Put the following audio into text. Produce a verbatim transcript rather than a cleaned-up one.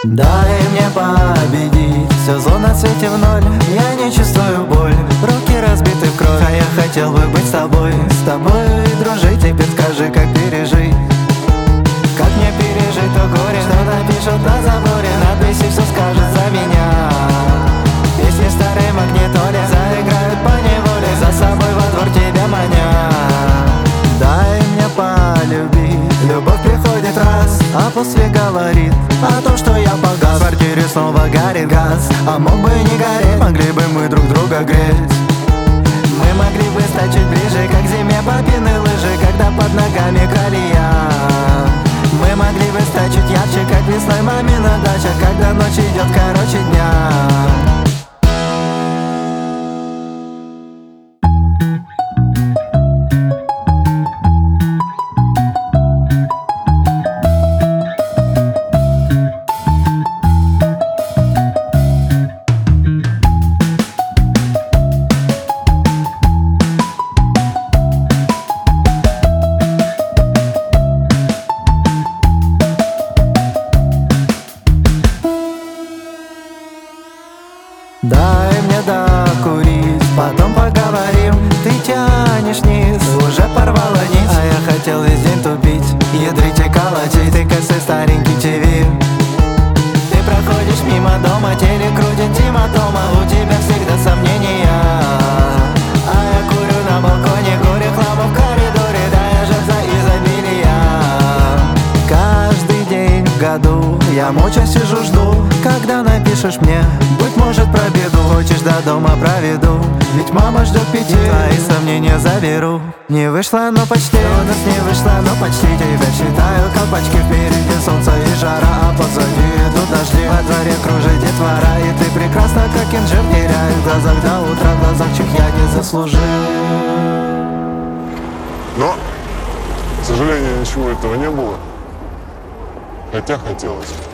Дай мне победить все зло на свете в ноль. Я не чувствую боль, руки разбиты в кровь. А я хотел бы быть с тобой, с тобой дружить. Теперь скажи, как пережить, как мне пережить то горе, что напишут на заборе. Надписи все скажут за меня. Песни старой магнитоле заиграют по неволе, за собой во двор тебя маня. Дай мне полюбить, любовь приходит раз, а после говорит о том, что я погас. В квартире снова горит газ, а мог бы не гореть. Могли бы мы друг друга греть. Мы могли бы стать чуть ближе, как зиме папины лыжи, когда под ногами колея. Мы могли бы стать чуть ярче, как весной мамина дача, когда ночь идет короче дня. Дай мне докурить, потом поговорим. Ты тянешь низ, уже порвала нить. А я хотел весь день тупить, ядрить и колотить. Ты косой старенький ТВ. Ты проходишь мимо дома, телек крутит Тима Тома. У тебя всегда сомнения, а я курю на балконе, курю хламу в коридоре. Да я же за изобилия. Каждый день в году я молча сижу, жду, когда напишешь мне, быть может, про беду. Хочешь, до дома проведу, ведь мама ждет пяти. Твои сомнения заберу. Не вышло, но почти. У нас не вышло, но почти. Тебя считаю колпачки, впереди солнце и жара, а позади идут дожди. Во дворе кружит детвора, и ты прекрасна, как инжир. Теряю в глазах до утра, в глазах чьих я не заслужил. Но, к сожалению, ничего этого не было. Хотя хотелось.